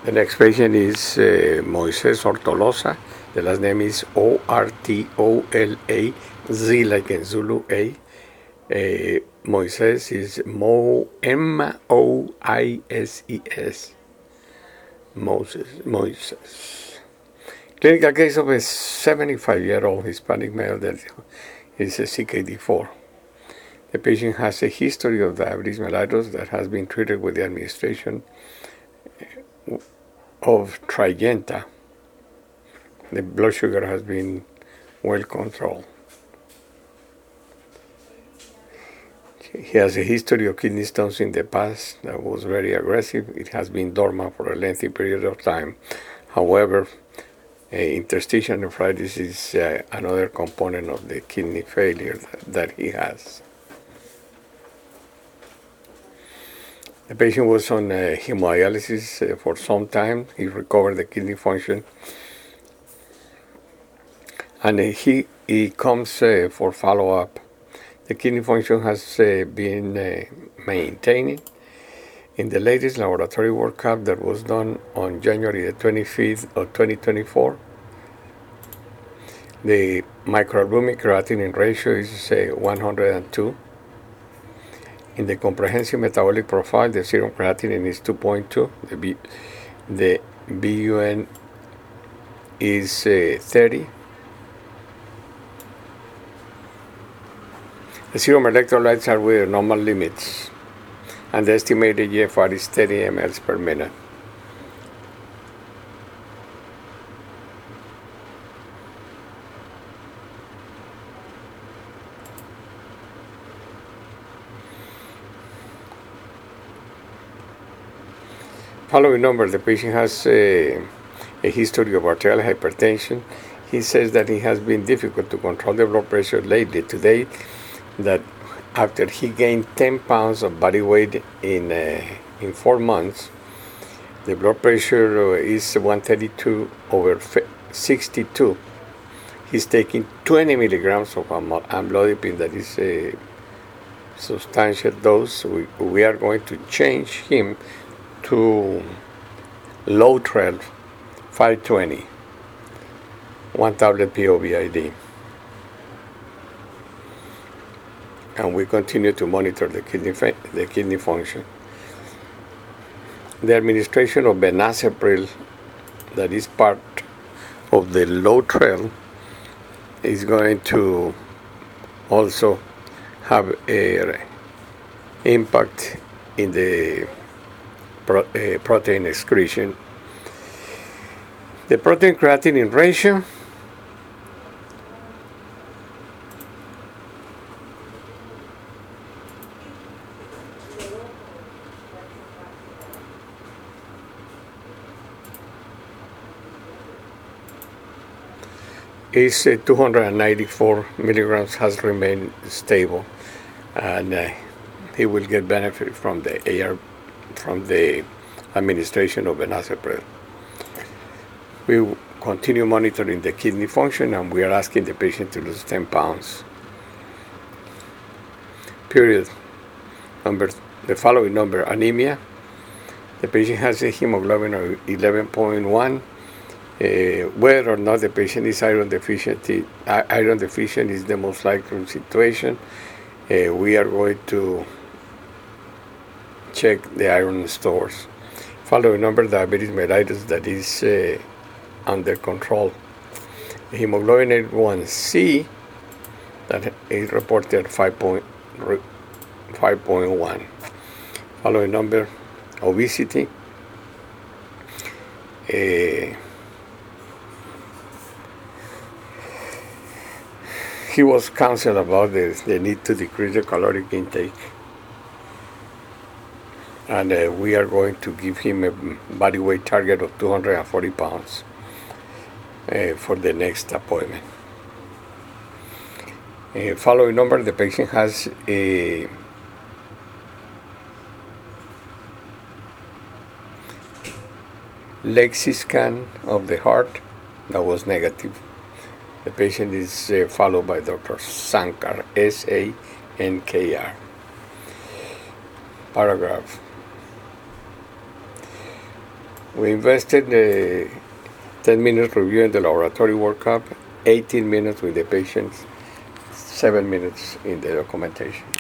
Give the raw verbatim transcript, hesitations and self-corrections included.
The next patient is uh, Moises Ortolosa. The last name is O R T O L A, Z like in Zulu A. Uh, Moises is Mo M O I S E S. Moses, Moises. Clinical case of a seventy-five-year-old Hispanic male that is a C K D four. The patient has a history of diabetes mellitus that has been treated with the administration of Tryenta. The blood sugar has been well controlled. He has a history of kidney stones in the past that was very aggressive. It has been dormant for a lengthy period of time. However, uh, interstitial nephritis is uh, another component of the kidney failure that, that he has. The patient was on uh, hemodialysis uh, for some time. He recovered the kidney function. And uh, he, he comes uh, for follow-up. The kidney function has uh, been uh, maintaining. In the latest laboratory workup that was done on January the twenty-fifth of twenty twenty-four, the microalbumin creatinine ratio is uh, one hundred two. In the comprehensive metabolic profile, the serum creatinine is two point two. The, B, the B U N is uh, thirty. The serum electrolytes are within normal limits, and the estimated G F R is thirty milliliters per minute. Following number, the patient has a, a history of arterial hypertension. He says that it has been difficult to control the blood pressure lately. Today, that after he gained ten pounds of body weight in uh, in four months, the blood pressure is one thirty-two over sixty-two. He's taking twenty milligrams of amlodipine. That is a substantial dose. We, we are going to change him to Lotrel five twenty, one tablet P O V I D. And we continue to monitor the kidney the kidney function. The administration of benazepril, that is part of the Lotrel, is going to also have a impact in the pro, uh, protein excretion. The protein creatinine ratio is uh, two hundred ninety-four milligrams, has remained stable, and uh, he will get benefit from the A R, from the administration of benazepril. We will continue monitoring the kidney function, and we are asking the patient to lose ten pounds. Period. Number, the following number, anemia. The patient has a hemoglobin of eleven point one. Uh, whether or not the patient is iron deficient, iron deficient is the most likely situation. Uh, we are going to check the iron stores. Following number, diabetes mellitus, that is uh, under control. The hemoglobin A one C, that is reported five point one. Following number, obesity. Uh, He was counseled about the, the need to decrease the caloric intake, and uh, we are going to give him a body weight target of two hundred forty pounds uh, for the next appointment. Uh, following number, the patient has a Lexi scan of the heart that was negative. The patient is uh, followed by Doctor Sankar, S A N K R. Paragraph. We invested uh, ten minutes reviewing the laboratory workup, eighteen minutes with the patients, seven minutes in the documentation.